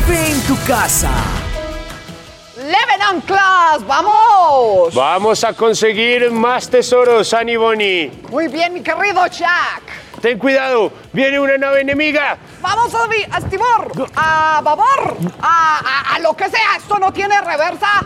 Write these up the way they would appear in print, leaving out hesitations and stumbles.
Profe en tu casa. ¡Leven Class! ¡Vamos! Vamos a conseguir más tesoros, Annie Bonnie. Muy bien, mi querido Jack. Ten cuidado, viene una nave enemiga. Vamos a estibor, a babor, a lo que sea. Esto no tiene reversa.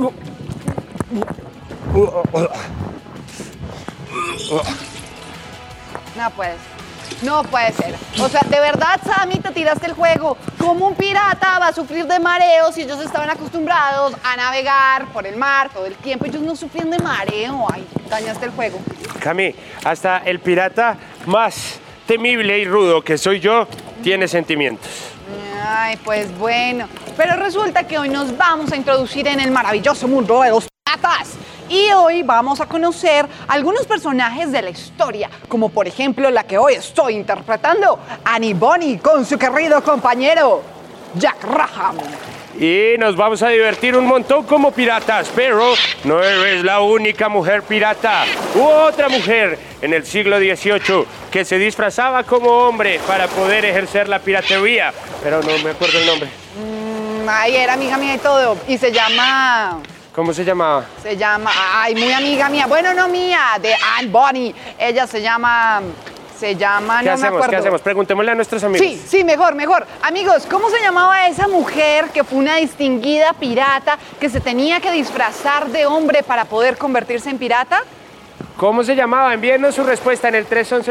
No puede ser. O sea, de verdad, Sammy, te tiraste el juego. ¿Cómo un pirata va a sufrir de mareos si ellos estaban acostumbrados a navegar por el mar todo el tiempo? Ellos no sufren de mareo. Ay, dañaste el juego. Cami, hasta el pirata más temible y rudo que soy yo tiene sentimientos. Ay, pues bueno. Pero resulta que hoy nos vamos a introducir en el maravilloso mundo de los piratas. Y hoy vamos a conocer algunos personajes de la historia, como por ejemplo la que hoy estoy interpretando, Annie Bonnie, con su querido compañero, Jack Raham. Y nos vamos a divertir un montón como piratas, pero no eres la única mujer pirata. Hubo otra mujer en el siglo XVIII que se disfrazaba como hombre para poder ejercer la piratería, pero no me acuerdo el nombre. Ay, era amiga mía y todo, y se llama... ¿Cómo se llamaba? Se llama, ay, muy amiga mía, bueno, no mía, de Anne Bonny. Ella se llama, ¿Qué no hacemos? me acuerdo. ¿Qué hacemos? Preguntémosle a nuestros amigos. Sí, mejor. Amigos, ¿cómo se llamaba esa mujer que fue una distinguida pirata que se tenía que disfrazar de hombre para poder convertirse en pirata? ¿Cómo se llamaba? Envíenos su respuesta en el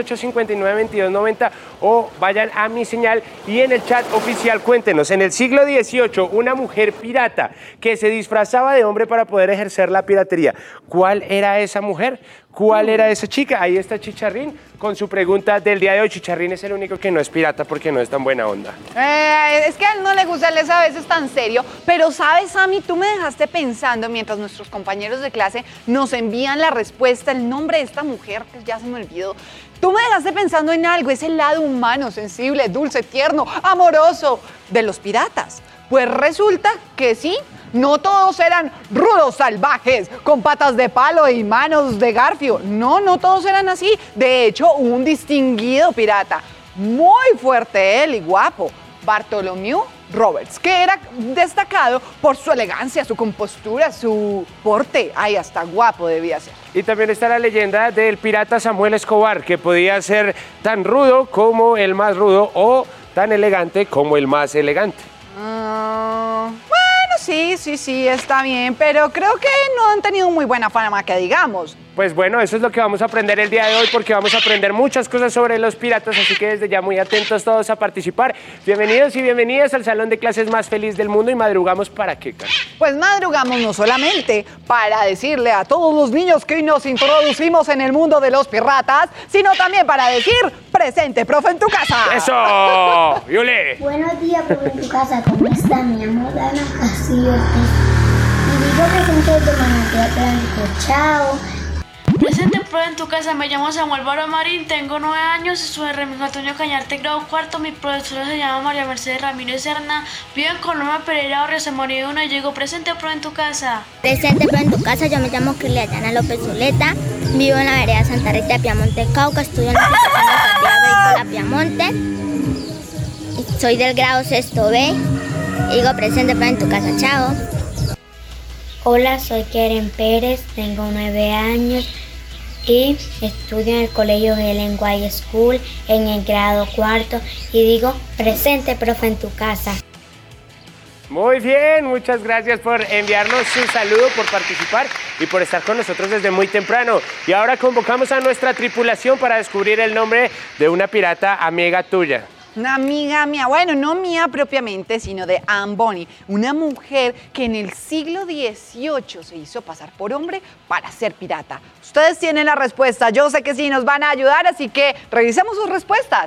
311-859-2290 o vayan a mi señal y en el chat oficial cuéntenos. En el siglo XVIII, una mujer pirata que se disfrazaba de hombre para poder ejercer la piratería. ¿Cuál era esa mujer? ¿Cuál era esa chica? Ahí está Chicharrín con su pregunta del día de hoy. Chicharrín es el único que no es pirata porque no es tan buena onda. Es que a él no le gusta, él es a veces tan serio. Pero sabes, Sammy, tú me dejaste pensando mientras nuestros compañeros de clase nos envían la respuesta, el nombre de esta mujer, que ya se me olvidó. Tú me dejaste pensando en algo, es el lado humano, sensible, dulce, tierno, amoroso de los piratas. Pues resulta que sí, no todos eran rudos salvajes, con patas de palo y manos de garfio. No todos eran así. De hecho, un distinguido pirata, muy fuerte él y guapo, Bartholomew Roberts, que era destacado por su elegancia, su compostura, su porte. Ay, hasta guapo debía ser. Y también está la leyenda del pirata Samuel Escobar, que podía ser tan rudo como el más rudo o tan elegante como el más elegante. Bueno, sí, está bien, pero creo que no han tenido muy buena fama, que digamos. Pues bueno, eso es lo que vamos a aprender el día de hoy, porque vamos a aprender muchas cosas sobre los piratas, así que desde ya muy atentos todos a participar. Bienvenidos y bienvenidas al salón de clases más feliz del mundo. ¿Y madrugamos para qué, Carlos? Pues madrugamos no solamente para decirle a todos los niños que hoy nos introducimos en el mundo de los piratas, sino también para decir, presente, profe, en tu casa. ¡Eso! ¡Yule! Buenos días, profe, en tu casa. ¿Cómo está? Me llamo Dana Castillo. Y digo presente de Manatí Atlántico. Chao. Presente, profe, en tu casa. Me llamo Samuel Baro Marín, tengo 9 años, estudio en Remigio Antonio Cañarte, grado cuarto. Mi profesora se llama María Mercedes Ramírez Serna. Vivo en Colombia, Pereira, Barrio Samoría 1 y llego presente, profe, en tu casa. Presente, profe, en tu casa. Yo me llamo Kirliana López Zuleta. Vivo en la vereda Santa Rita, Piamonte, Cauca. Estudio en la Universidad Agrícola Piamonte. Y soy del grado sexto B. Digo presente, profe, en tu casa. Chao. Hola, soy Keren Pérez, tengo 9 años y estudio en el colegio Helen White School en el grado cuarto y digo presente, profe, en tu casa. Muy bien, muchas gracias por enviarnos su saludo, por participar y por estar con nosotros desde muy temprano. Y ahora convocamos a nuestra tripulación para descubrir el nombre de una pirata amiga tuya. Una amiga mía, bueno, no mía propiamente, sino de Anne Bonny, una mujer que en el siglo XVIII se hizo pasar por hombre para ser pirata. Ustedes tienen la respuesta, yo sé que sí nos van a ayudar, así que revisemos sus respuestas.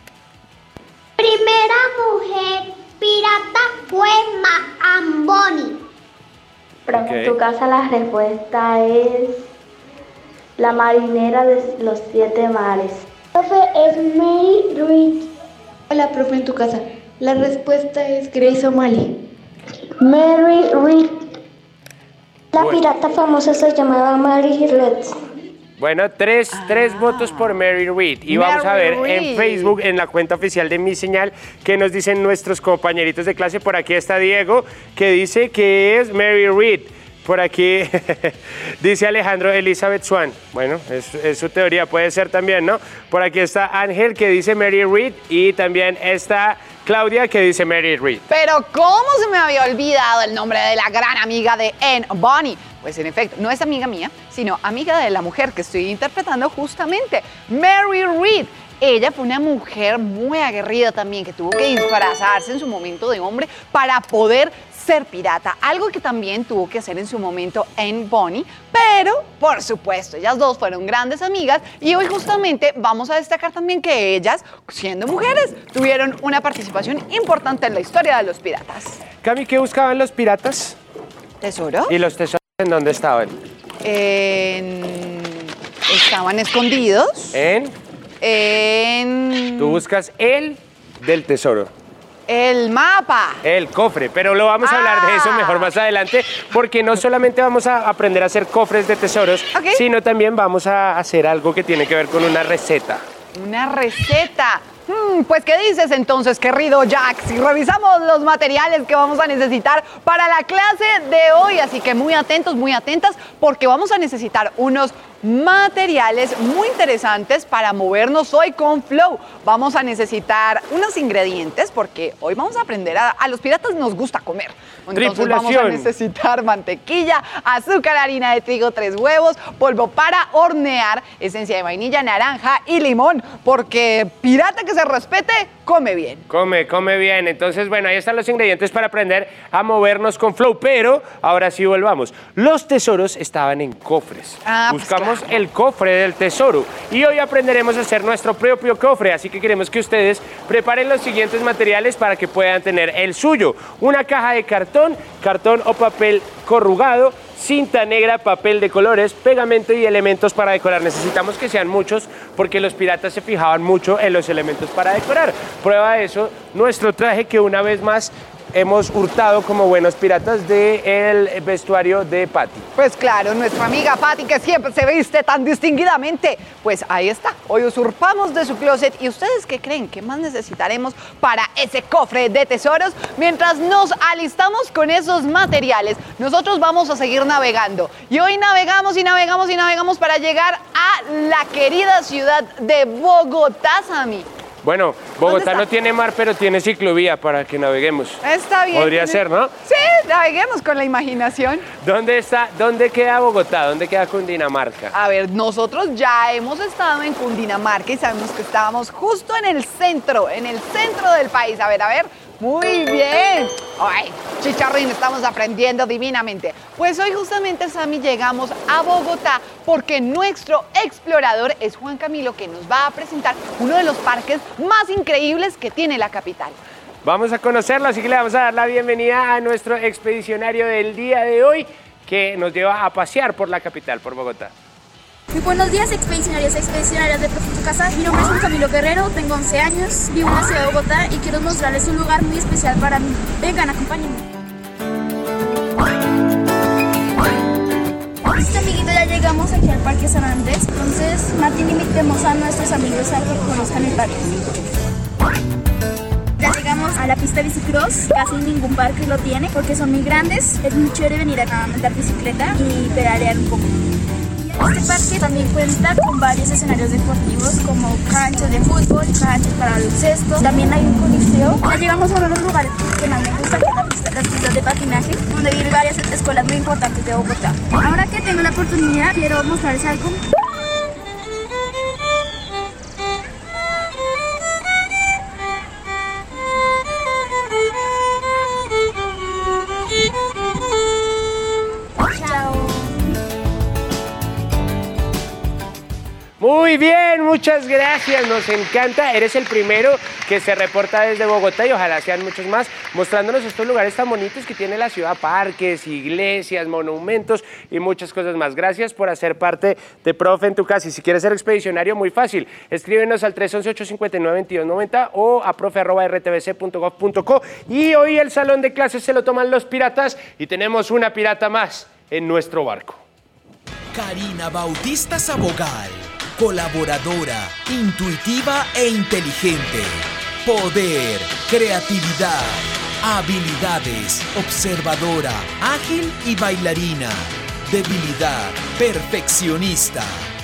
Primera mujer pirata fue Anne Bonny. Profe, en tu casa la respuesta es la marinera de los 7 mares. Profe, es Mary Read. Hola, profe, en tu casa. La respuesta es Grace O'Malley. Mary Read. La pirata famosa se llamaba Mary Read. Bueno, tres votos por Mary Reed. Y vamos a ver en Facebook, en la cuenta oficial de Mi Señal, qué nos dicen nuestros compañeritos de clase. Por aquí está Diego, que dice que es Mary Reed. Por aquí dice Alejandro Elizabeth Swan. Bueno, es su teoría, puede ser también, ¿no? Por aquí está Ángel, que dice Mary Reed, y también está Claudia, que dice Mary Reed. Pero ¿cómo se me había olvidado el nombre de la gran amiga de Anne Bonny? Pues en efecto, no es amiga mía, sino amiga de la mujer que estoy interpretando justamente, Mary Reed. Ella fue una mujer muy aguerrida también, que tuvo que disfrazarse en su momento de hombre para poder ser pirata, algo que también tuvo que hacer en su momento Anne Bonny, pero por supuesto, ellas dos fueron grandes amigas y hoy justamente vamos a destacar también que ellas, siendo mujeres, tuvieron una participación importante en la historia de los piratas. Cami, ¿qué buscaban los piratas? ¿Tesoro? ¿Y los tesoros en dónde estaban? Estaban escondidos. Tú buscas el del tesoro. El mapa. El cofre, pero lo vamos a hablar de eso mejor más adelante, porque no solamente vamos a aprender a hacer cofres de tesoros, sino también vamos a hacer algo que tiene que ver con una receta. Una receta. Pues, ¿qué dices entonces, querido Jack? Si revisamos los materiales que vamos a necesitar para la clase de hoy, así que muy atentos, muy atentas, porque vamos a necesitar unos materiales muy interesantes para movernos hoy con Flow. Vamos a necesitar unos ingredientes, porque hoy vamos a aprender a los piratas nos gusta comer. Entonces vamos a necesitar mantequilla, azúcar, harina de trigo, 3 huevos, polvo para hornear, esencia de vainilla, naranja y limón, porque pirata que se respete, come bien. Come bien. Entonces, bueno, ahí están los ingredientes para aprender a movernos con Flow, pero ahora sí volvamos. Los tesoros estaban en cofres. Buscamos el cofre del tesoro y hoy aprenderemos a hacer nuestro propio cofre, así que queremos que ustedes preparen los siguientes materiales para que puedan tener el suyo. Una caja de cartón o papel corrugado, cinta negra, papel de colores, pegamento y elementos para decorar. Necesitamos que sean muchos porque los piratas se fijaban mucho en los elementos para decorar. Prueba de eso, nuestro traje que una vez más hemos hurtado como buenos piratas del vestuario de Patty. Pues claro, nuestra amiga Patty, que siempre se viste tan distinguidamente. Pues ahí está, hoy usurpamos de su closet. ¿Y ustedes qué creen? ¿Qué más necesitaremos para ese cofre de tesoros? Mientras nos alistamos con esos materiales, nosotros vamos a seguir navegando. Y hoy navegamos y navegamos y navegamos para llegar a la querida ciudad de Bogotá, Sammy. Bueno, Bogotá no tiene mar, pero tiene ciclovía para que naveguemos. Está bien. Podría ser, ¿no? Sí, naveguemos con la imaginación. ¿Dónde queda Bogotá? ¿Dónde queda Cundinamarca? A ver, nosotros ya hemos estado en Cundinamarca y sabemos que estábamos justo en el centro del país. A ver. Muy bien. Ay, chicharrín, estamos aprendiendo divinamente. Pues hoy justamente, Sammy, llegamos a Bogotá porque nuestro explorador es Juan Camilo, que nos va a presentar uno de los parques más increíbles que tiene la capital. Vamos a conocerlo, así que le vamos a dar la bienvenida a nuestro expedicionario del día de hoy, que nos lleva a pasear por la capital, por Bogotá. Muy buenos días, expedicionarios de Profe en tu Casa. Mi nombre es Juan Camilo Guerrero, tengo 11 años, vivo en la ciudad de Bogotá y quiero mostrarles un lugar muy especial para mí. Vengan, acompáñenme. Listo, amiguito, ya llegamos aquí al Parque San Andrés. Entonces, Martín, invitemos a nuestros amigos a que conozcan el parque. Ya llegamos a la pista de bicicross, casi ningún parque lo tiene porque son muy grandes. Es muy chévere venir acá a montar bicicleta y pedalear un poco. Este parque también cuenta con varios escenarios deportivos como canchas de fútbol, canchas para baloncesto. También hay un coliseo. Ya llegamos a uno de los lugares que más me gusta, que es las pistas de patinaje, donde viven varias escuelas muy importantes de Bogotá. Ahora que tengo la oportunidad, quiero mostrarles algo. Muy bien, muchas gracias, nos encanta. Eres el primero que se reporta desde Bogotá y ojalá sean muchos más, mostrándonos estos lugares tan bonitos que tiene la ciudad, parques, iglesias, monumentos y muchas cosas más. Gracias por hacer parte de Profe en tu Casa. Y si quieres ser expedicionario, muy fácil, escríbenos al 311-859-2290 o a profe@rtbc.gov.co. Y hoy el salón de clases se lo toman los piratas y tenemos una pirata más en nuestro barco. Karina Bautista Sabogal, colaboradora, intuitiva e inteligente. Poder, creatividad, habilidades, observadora, ágil y bailarina. Debilidad, perfeccionista.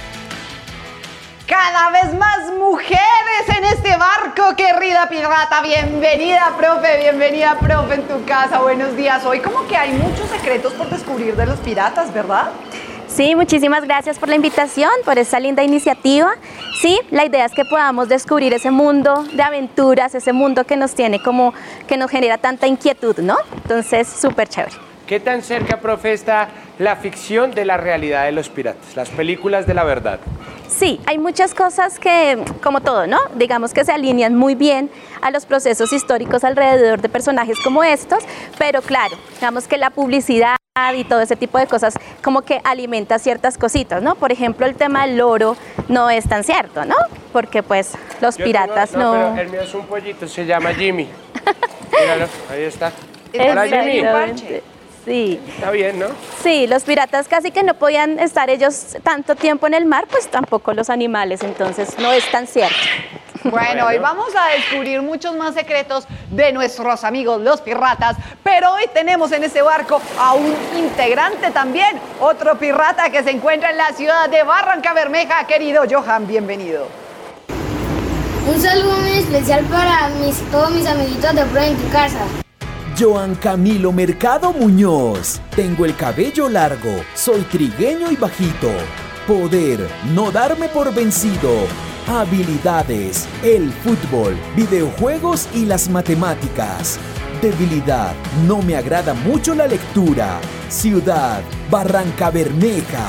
Cada vez más mujeres en este barco, querida pirata. Bienvenida, profe, en tu casa. Buenos días. Hoy como que hay muchos secretos por descubrir de los piratas, ¿verdad? Sí, muchísimas gracias por la invitación, por esa linda iniciativa. Sí, la idea es que podamos descubrir ese mundo de aventuras, ese mundo que nos tiene como, que nos genera tanta inquietud, ¿no? Entonces, súper chévere. ¿Qué tan cerca, profe, está la ficción de la realidad de los piratas, las películas de la verdad? Sí, hay muchas cosas que, como todo, ¿no? Digamos que se alinean muy bien a los procesos históricos alrededor de personajes como estos, pero claro, digamos que la publicidad y todo ese tipo de cosas como que alimenta ciertas cositas, ¿no? Por ejemplo, el tema del loro no es tan cierto, ¿no? Porque pues los piratas no... Pero el mío es un pollito, se llama Jimmy. Míralo, ahí está. Hola, Jimmy. Sí. Está bien, ¿no? Sí, los piratas casi que no podían estar ellos tanto tiempo en el mar, pues tampoco los animales, entonces no es tan cierto. Bueno, hoy vamos a descubrir muchos más secretos de nuestros amigos los piratas, pero hoy tenemos en este barco a un integrante también, otro pirata que se encuentra en la ciudad de Barrancabermeja. Querido Johan, bienvenido. Un saludo muy especial para todos mis amiguitos de Prueba en tu Casa. Joan Camilo Mercado Muñoz. Tengo el cabello largo, soy trigueño y bajito. Poder, no darme por vencido. Habilidades, el fútbol, videojuegos y las matemáticas. Debilidad, no me agrada mucho la lectura. Ciudad, Barrancabermeja.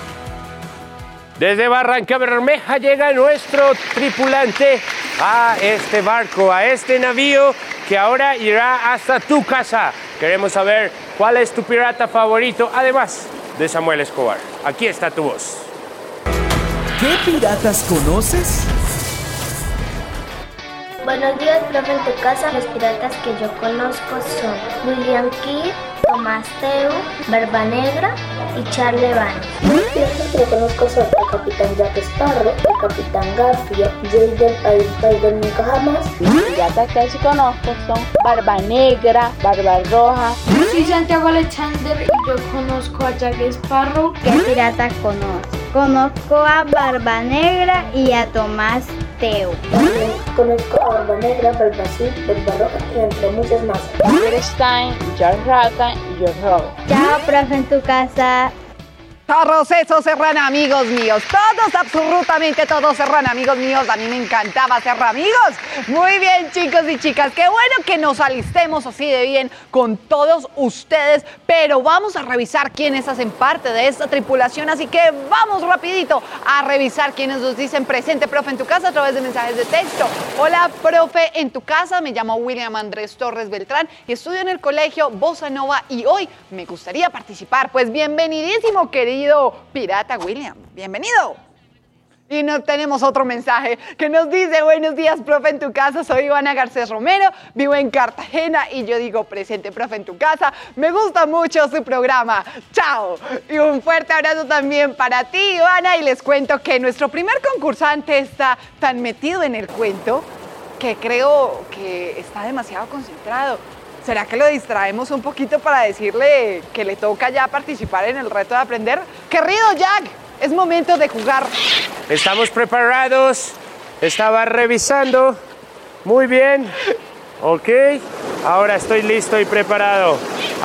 Desde Barrancabermeja llega nuestro tripulante a este barco, a este navío que ahora irá hasta tu casa. Queremos saber cuál es tu pirata favorito, además de Samuel Escobar. Aquí está tu voz. ¿Qué piratas conoces? Buenos días, profe, en tu casa. Los piratas que yo conozco son William Kidd, Tomás Teu, Barba Negra y Charlie Van. Los piratas que yo conozco son el Capitán Jack Sparrow, el Capitán Garfio, Jake del País del Nunca Jamás. Los piratas que yo conozco son Barba Negra, Barba Roja. Soy Santiago Alexander y yo conozco a Jack Sparrow. ¿Qué pirata conozco? Conozco a Barba Negra y a Tomás Teu. También conozco a Barba Negra, Barba Azul, Barba Roja y entre muchos más. Albert Stein, George Rata y George Robert. Chao, profe, en tu casa. Todos esos serán amigos míos, todos, absolutamente todos serán amigos míos. A mí me encantaba ser amigos. Muy bien, chicos y chicas, qué bueno que nos alistemos así de bien con todos ustedes, pero vamos a revisar quiénes hacen parte de esta tripulación, así que vamos rapidito a revisar quiénes nos dicen presente, profe, en tu casa a través de mensajes de texto. Hola, profe, en tu casa, me llamo William Andrés Torres Beltrán y estudio en el colegio Bossa Nova y hoy me gustaría participar. Pues bienvenidísimo, querido pirata William, bienvenido. Y nos tenemos otro mensaje que nos dice: buenos días, profe, en tu casa, soy Ivana Garcés Romero, vivo en Cartagena y yo digo presente, profe, en tu casa, me gusta mucho su programa, chao. Y un fuerte abrazo también para ti, Ivana, y les cuento que nuestro primer concursante está tan metido en el cuento que creo que está demasiado concentrado. ¿Será que lo distraemos un poquito para decirle que le toca ya participar en el reto de aprender? Querido Jack, es momento de jugar. Estamos preparados. Estaba revisando. Muy bien. Ok. Ahora estoy listo y preparado.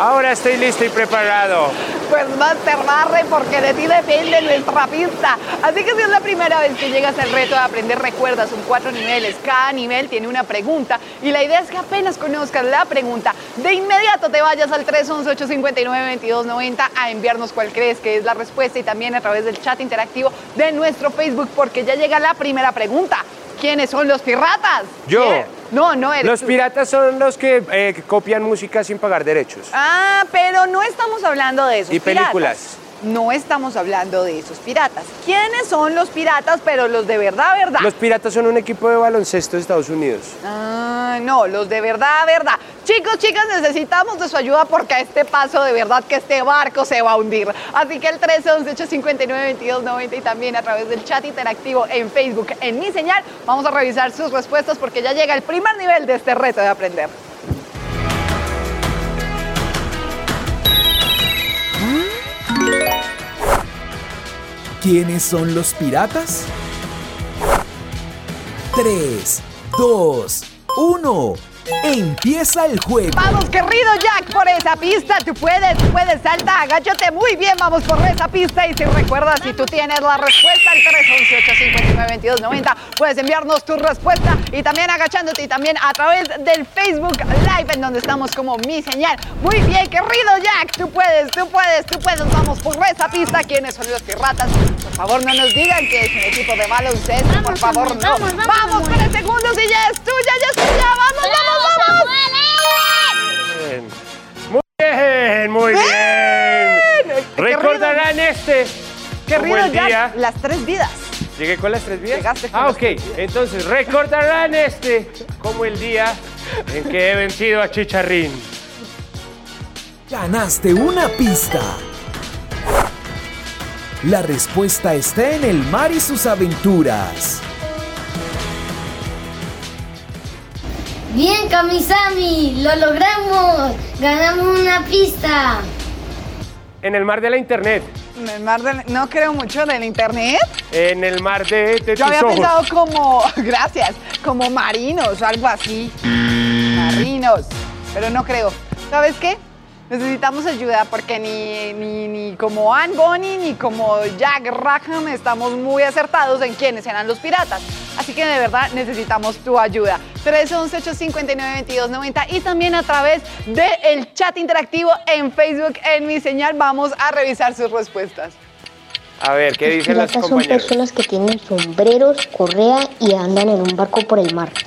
Pues Master Barre, porque de ti depende nuestra pista. Así que si es la primera vez que llegas al reto de aprender, recuerda, son 4 niveles. Cada nivel tiene una pregunta y la idea es que apenas conozcas la pregunta, de inmediato te vayas al 311-859-2290 a enviarnos cuál crees que es la respuesta y también a través del chat interactivo de nuestro Facebook, porque ya llega la primera pregunta. ¿Quiénes son los piratas? Yo. ¿Quién? No eres Los tú. piratas son los que copian música sin pagar derechos. Ah, pero no estamos hablando de esos Y películas. piratas. no estamos hablando de esos piratas. ¿Quiénes son los piratas, pero los de verdad, verdad? Los piratas son un equipo de baloncesto de Estados Unidos. Ah, no, los de verdad, verdad. Chicos, chicas, necesitamos de su ayuda porque a este paso de verdad que este barco se va a hundir. Así que el 311-859-2290 y también a través del chat interactivo en Facebook, en Mi Señal, vamos a revisar sus respuestas porque ya llega el primer nivel de este reto de aprender. ¿Quiénes son los piratas? 3, 2, 1. Empieza el juego. Vamos, querido Jack, por esa pista. Tú puedes, salta, agáchate muy bien. Vamos por esa pista. Y si recuerdas, si tú tienes la respuesta, el 311-859-2290, puedes enviarnos tu respuesta. Y también agachándote y también a través del Facebook Live, en donde estamos como Mi Señal. Muy bien, querido Jack, tú puedes. Vamos por esa pista. ¿Quiénes son los piratas? Por favor, no nos digan que es un equipo de baloncesto. Por favor, no. Vamos, 3 segundos y ya es tuya, ya es tuya. Vamos. Muy bien. Recordarán querido como el día. Jack, las 3 vidas. ¿Llegué con las 3 vidas? Llegaste con las 3 vidas. Entonces recordarán como el día en que he vencido a Chicharrín. Ganaste una pista. La respuesta está en el mar y sus aventuras. Bien, Kamisami, lo logramos. Ganamos una pista. En el mar de la internet. En el mar del... No creo mucho del internet. En el mar de tus Yo había ojos. pensado como... Gracias. Como marinos o algo así. Marinos. Pero no creo. ¿Sabes qué? Necesitamos ayuda porque ni como Anne Bonny ni como Jack Rackham estamos muy acertados en quiénes eran los piratas. Así que de verdad necesitamos tu ayuda. 311-859-2290 y también a través del chat interactivo en Facebook, en Mi Señal, vamos a revisar sus respuestas. A ver, ¿qué dicen los Piratas son compañeros? personas que tienen sombreros, correa y andan en un barco por el mar.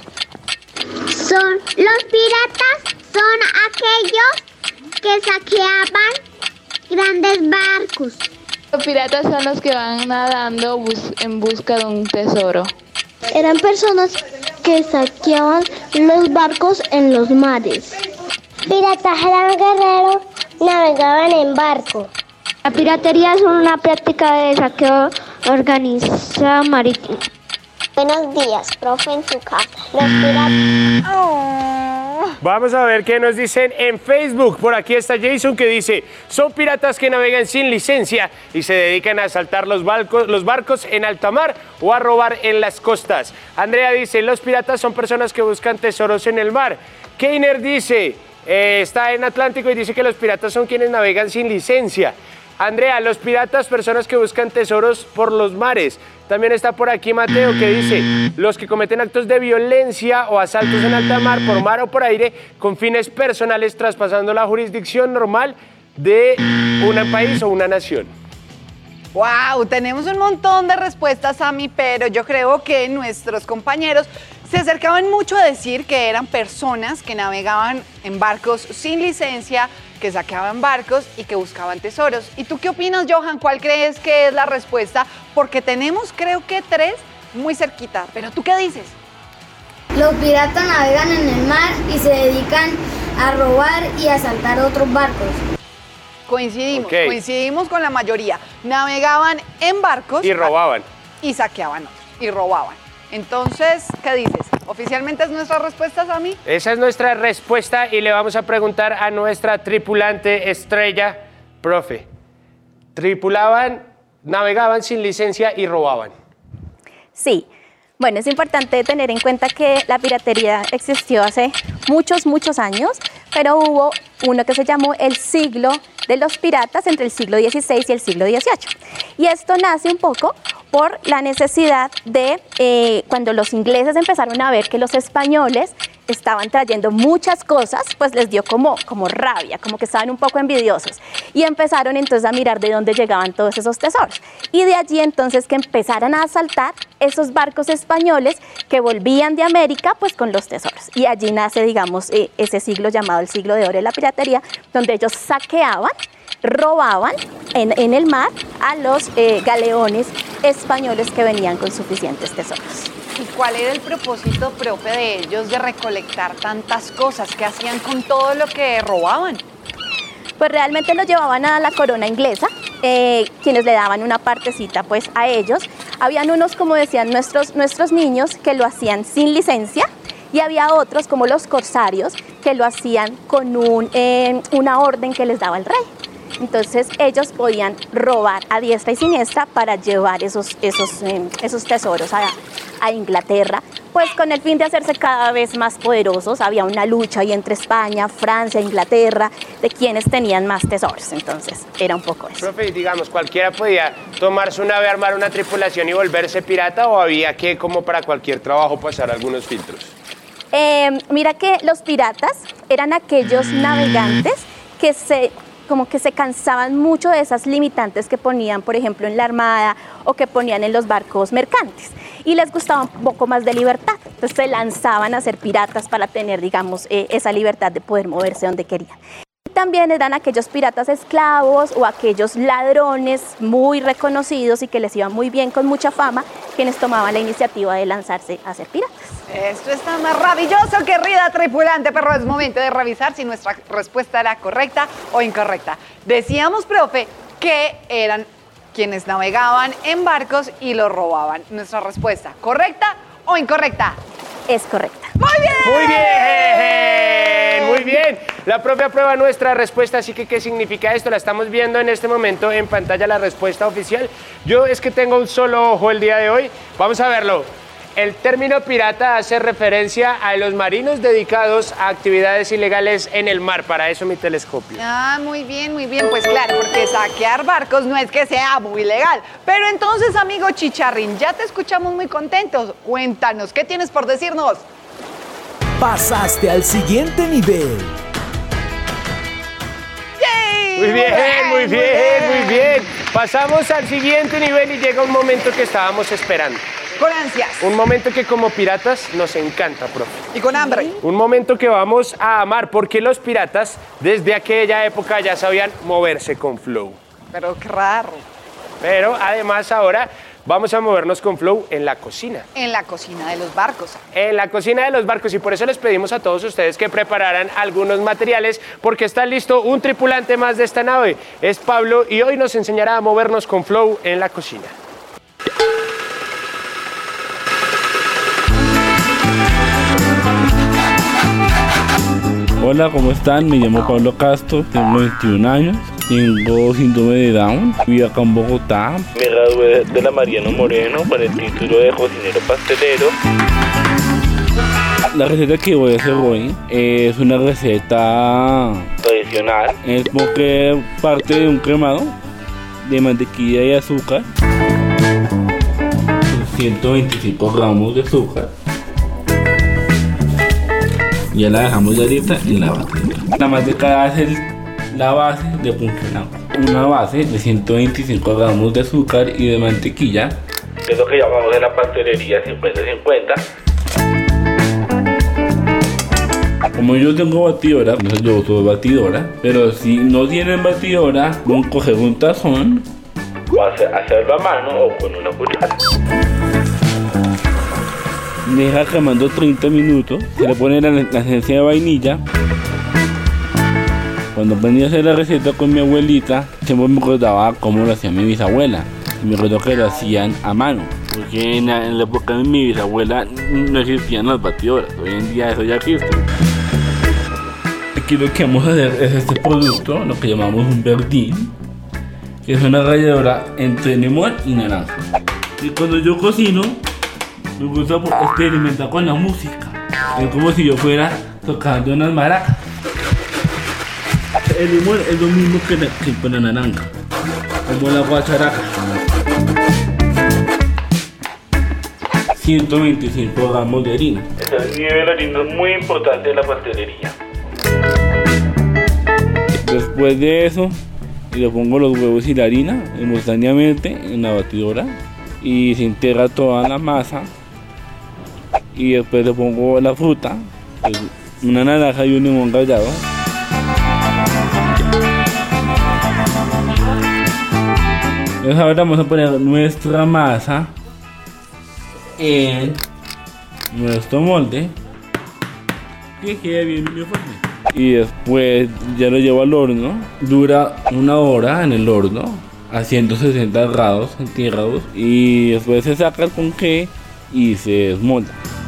Los piratas son aquellos que saqueaban grandes barcos. Los piratas son los que van nadando en busca de un tesoro. Eran personas que saqueaban los barcos en los mares. Piratas eran guerreros, navegaban en barco. La piratería es una práctica de saqueo organizada marítimo. Buenos días, profe, en tu casa. Los piratas... Vamos a ver qué nos dicen en Facebook. Por aquí está Jason que dice: son piratas que navegan sin licencia y se dedican a asaltar los barcos en alta mar o a robar en las costas. Andrea dice: los piratas son personas que buscan tesoros en el mar. Keiner dice, está en Atlántico y dice que los piratas son quienes navegan sin licencia. Andrea, los piratas, personas que buscan tesoros por los mares. También está por aquí Mateo que dice: los que cometen actos de violencia o asaltos en alta mar, por mar o por aire, con fines personales, traspasando la jurisdicción normal de un país o una nación. ¡Wow! Tenemos un montón de respuestas, Sammy, pero yo creo que nuestros compañeros se acercaban mucho a decir que eran personas que navegaban en barcos sin licencia, que saqueaban barcos y que buscaban tesoros. ¿Y tú qué opinas, Johan? ¿Cuál crees que es la respuesta? Porque tenemos, creo que 3 muy cerquita. ¿Pero tú qué dices? Los piratas navegan en el mar y se dedican a robar y asaltar otros barcos. Coincidimos con la mayoría. Navegaban en barcos. Y robaban. Y saqueaban otros. Y robaban. Entonces, ¿qué dices? ¿Oficialmente es nuestra respuesta, Sammy? Esa es nuestra respuesta y le vamos a preguntar a nuestra tripulante estrella, profe. Navegaban sin licencia y robaban. Sí. Bueno, es importante tener en cuenta que la piratería existió hace muchos años, pero hubo uno que se llamó el siglo de los piratas entre el siglo XVI y el siglo XVIII. Y esto nace un poco por la necesidad de, cuando los ingleses empezaron a ver que los españoles estaban trayendo muchas cosas, pues les dio como rabia, como que estaban un poco envidiosos. Y empezaron entonces a mirar de dónde llegaban todos esos tesoros. Y de allí entonces que empezaran a asaltar esos barcos españoles que volvían de América pues con los tesoros. Y allí nace, digamos, ese siglo llamado el siglo de oro de la piratería, donde ellos saqueaban robaban en el mar a los galeones españoles que venían con suficientes tesoros. ¿Y cuál era el propósito, profe, de ellos de recolectar tantas cosas? ¿Qué hacían con todo lo que robaban? Pues realmente lo llevaban a la corona inglesa, quienes le daban una partecita pues a ellos. Habían unos, como decían nuestros niños, que lo hacían sin licencia, y había otros, como los corsarios, que lo hacían con una orden que les daba el rey. Entonces ellos podían robar a diestra y siniestra para llevar esos tesoros a Inglaterra, pues con el fin de hacerse cada vez más poderosos. Había una lucha ahí entre España, Francia, Inglaterra, de quienes tenían más tesoros. Entonces era un poco eso. Profe, digamos, ¿cualquiera podía tomar su nave, armar una tripulación y volverse pirata, o había que, como para cualquier trabajo, pasar algunos filtros? Mira que los piratas eran aquellos navegantes que se cansaban mucho de esas limitantes que ponían, por ejemplo, en la armada o que ponían en los barcos mercantes, y les gustaba un poco más de libertad. Entonces se lanzaban a ser piratas para tener, digamos, esa libertad de poder moverse donde querían. También eran aquellos piratas esclavos o aquellos ladrones muy reconocidos y que les iba muy bien, con mucha fama, quienes tomaban la iniciativa de lanzarse a ser piratas. Esto está maravilloso, querida tripulante, pero es momento de revisar si nuestra respuesta era correcta o incorrecta. Decíamos, profe, que eran quienes navegaban en barcos y los robaban. Nuestra respuesta, ¿correcta o incorrecta? Es correcta. ¡Muy bien! ¡Muy bien! ¡Muy bien! La profe aprueba nuestra respuesta, así que ¿qué significa esto? La estamos viendo en este momento en pantalla, la respuesta oficial. Yo es que tengo un solo ojo el día de hoy. Vamos a verlo. El término pirata hace referencia a los marinos dedicados a actividades ilegales en el mar. Para eso mi telescopio. Ah, muy bien, muy bien. Pues claro, porque saquear barcos no es que sea muy legal. Pero entonces, amigo Chicharrín, ya te escuchamos muy contentos. Cuéntanos, ¿qué tienes por decirnos? Pasaste al siguiente nivel. ¡Yay! Muy bien, muy bien, muy bien. Pasamos al siguiente nivel y llega un momento que estábamos esperando. Con ansias. Un momento que como piratas nos encanta, profe. Y con hambre. Un momento que vamos a amar, porque los piratas desde aquella época ya sabían moverse con flow. Pero qué raro. Pero además ahora vamos a movernos con flow en la cocina. En la cocina de los barcos. En la cocina de los barcos, y por eso les pedimos a todos ustedes que prepararan algunos materiales, porque está listo un tripulante más de esta nave. Es Pablo y hoy nos enseñará a movernos con flow en la cocina. Hola, ¿cómo están? Me llamo Pablo Castro, tengo 21 años, tengo síndrome de Down, vivo acá en Bogotá. Me gradué de la Mariano Moreno con el título de cocinero pastelero. La receta que voy a hacer hoy es una receta tradicional. Es porque parte de un cremado de mantequilla y azúcar, 125 gramos de azúcar. Ya la dejamos ya lista en la batidora. La manteca es la base de funcionar. Una base de 125 gramos de azúcar y de mantequilla, que es lo que llamamos en la pastelería 50-50. Como yo tengo batidora, entonces yo uso batidora, pero si no tienen batidora, van a coger un tazón o hacerlo a mano o con una cuchara. Deja quemando 30 minutos, se le pone la esencia de vainilla. Cuando aprendí a hacer la receta con mi abuelita, siempre me acordaba cómo lo hacía mi bisabuela. Y me acuerdo que lo hacían a mano, porque en la época de mi bisabuela no existían las batidoras. Hoy en día eso ya existe. Aquí lo que vamos a hacer es este producto, lo que llamamos un verdín, que es una ralladora entre limón y naranja. Y cuando yo cocino, me gusta experimentar con la música. Es como si yo fuera tocando unas maracas. El limón es lo mismo que con la naranja, como la guacharaca. 125 gramos de harina. El nivel de harina es muy importante en la pastelería. Después de eso, le pongo los huevos y la harina simultáneamente en la batidora y se integra toda la masa. Y después le pongo la fruta, pues una naranja y un limón rallado. Entonces ahora vamos a poner nuestra masa en nuestro molde, que quede bien uniforme. Y después ya lo llevo al horno. Dura 1 hora en el horno a 160 grados centígrados. Y después se saca el conque y se desmolda.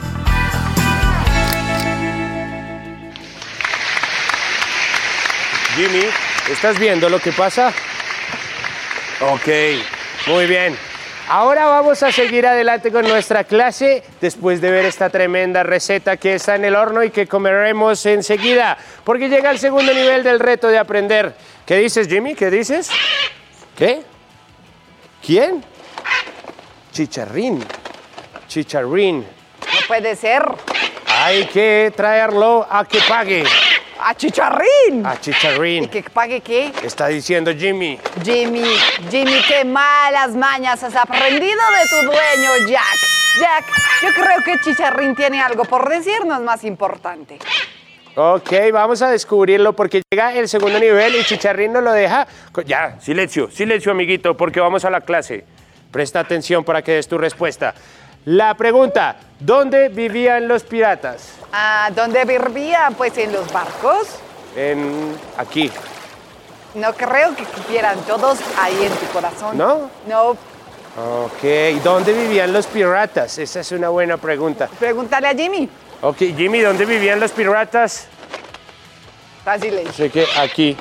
Jimmy, ¿estás viendo lo que pasa? Ok, muy bien. Ahora vamos a seguir adelante con nuestra clase después de ver esta tremenda receta que está en el horno y que comeremos enseguida, porque llega el segundo nivel del reto de aprender. ¿Qué dices, Jimmy? ¿Qué dices? ¿Qué? ¿Quién? Chicharrín. Chicharrín. No puede ser. Hay que traerlo a que pague. ¡A Chicharrín! A Chicharrín. ¿Y que pague qué? Está diciendo Jimmy. Jimmy, qué malas mañas has aprendido de tu dueño, Jack. Jack, yo creo que Chicharrín tiene algo por decirnos más importante. Ok, vamos a descubrirlo porque llega el segundo nivel y Chicharrín nos lo deja. Ya, silencio, amiguito, porque vamos a la clase. Presta atención para que des tu respuesta. La pregunta, ¿dónde vivían los piratas? ¿Dónde vivían? Pues en los barcos. Aquí. No creo que quisieran todos ahí en tu corazón. ¿No? No. Ok, ¿dónde vivían los piratas? Esa es una buena pregunta. Pregúntale a Jimmy. Ok, Jimmy, ¿dónde vivían los piratas? Fácil. Sé que aquí.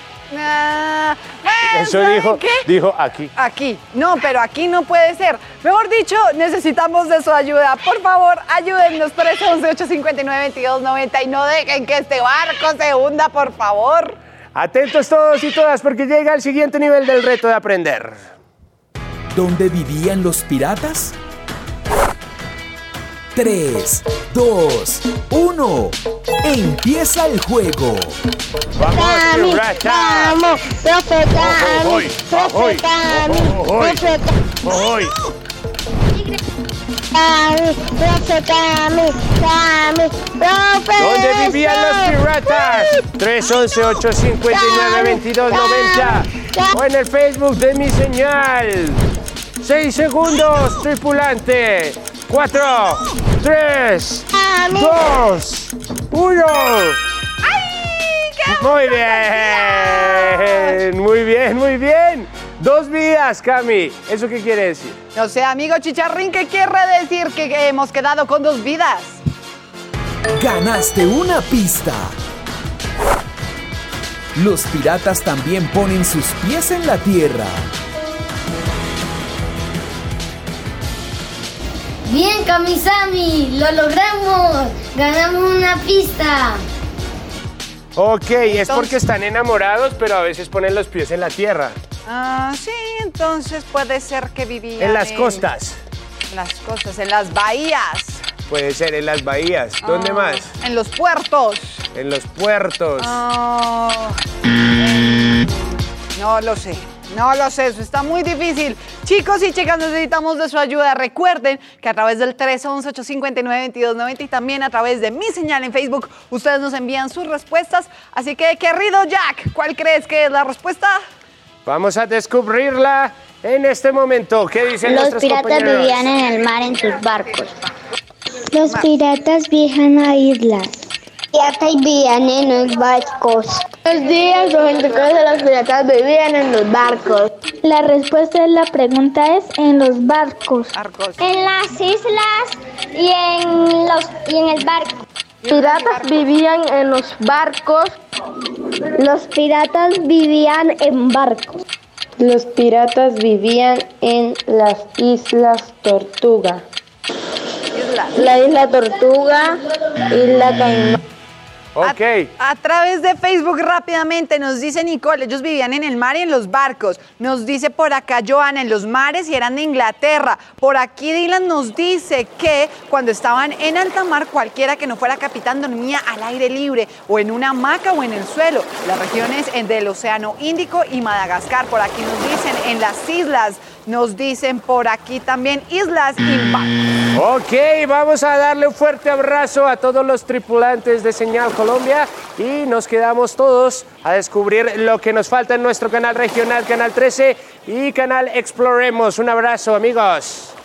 Bueno, Eso dijo aquí. Aquí. No, pero aquí no puede ser. Mejor dicho, necesitamos de su ayuda. Por favor, ayúdennos. 311-859-2290 y no dejen que este barco se hunda, por favor. Atentos todos y todas porque llega el siguiente nivel del reto de aprender. ¿Dónde vivían los piratas? 3, 2, 1. Empieza el juego. ¡Vamos, pirata! ¡Vamos, profe Cami! ¡Profe Cami! ¡Profe Cami! ¡Profe Cami! ¡Cami! ¡Profe! ¿Dónde vivían los piratas? 311-859-2290 o en el Facebook de Mi Señal. 6 segundos, tripulante. 4, 3, 2, 1. Muy bien. 2 vidas, Cami. ¿Eso qué quiere decir? No sé, amigo Chicharrín, ¿qué quiere decir que hemos quedado con 2 vidas? Ganaste una pista. Los piratas también ponen sus pies en la tierra. Bien, Kamisami, lo logramos. Ganamos una pista. Ok, es porque están enamorados, pero a veces ponen los pies en la tierra. Sí, entonces puede ser que vivían en las costas. En las costas, en las bahías. Puede ser en las bahías. ¿Dónde más? En los puertos. En los puertos. No lo sé. No lo sé, eso está muy difícil. Chicos y chicas, necesitamos de su ayuda. Recuerden que a través del 311-859-2290 y también a través de Mi Señal en Facebook, ustedes nos envían sus respuestas. Así que, querido Jack, ¿cuál crees que es la respuesta? Vamos a descubrirla en este momento. ¿Qué dicen nuestros compañeros? Los piratas vivían en el mar en sus barcos. Los piratas viajan a islas. Piratas vivían en los barcos. Buenos días, los piratas vivían en los barcos. La respuesta de la pregunta es en los barcos. En las islas y en el barco. Piratas vivían en los barcos. Los piratas vivían en barcos. Los piratas vivían en las Islas Tortuga. La Isla Tortuga, Isla Caimán. Ok. A través de Facebook rápidamente nos dice Nicole, ellos vivían en el mar y en los barcos. Nos dice por acá Joana, en los mares y eran de Inglaterra. Por aquí Dylan nos dice que cuando estaban en alta mar, cualquiera que no fuera capitán dormía al aire libre o en una hamaca o en el suelo. Las regiones del Océano Índico y Madagascar. Por aquí nos dicen en las islas. Nos dicen por aquí también islas y barcos. Ok, vamos a darle un fuerte abrazo a todos los tripulantes de Señal Colombia y nos quedamos todos a descubrir lo que nos falta en nuestro canal regional, Canal 13 y Canal Exploremos. Un abrazo, amigos.